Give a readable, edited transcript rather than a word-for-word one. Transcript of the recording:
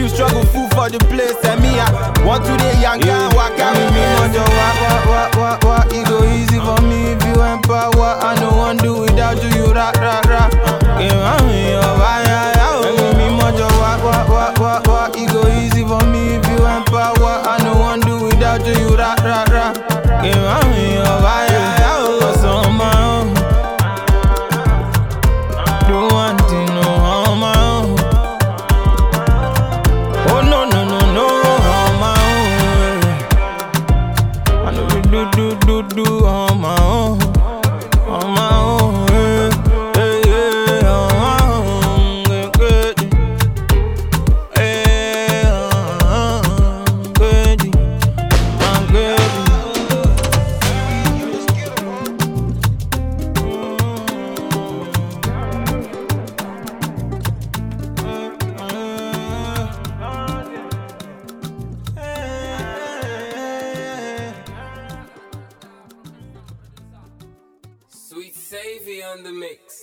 you struggle full for the place. And me, I want to the young guy, walk out with me. What, it go easy for me if you empower. I no one do without you, you rap. Give me your fire, me mojo, what, it go easy for me if you empower. I no one do without you, you rap. Give me your fire, cause on my own. Do one thing, no, on my own. Oh no, on my own. I know we do on my own. On my own, yeah, on my own, good. I'm good. Sweet Savvy on the mix.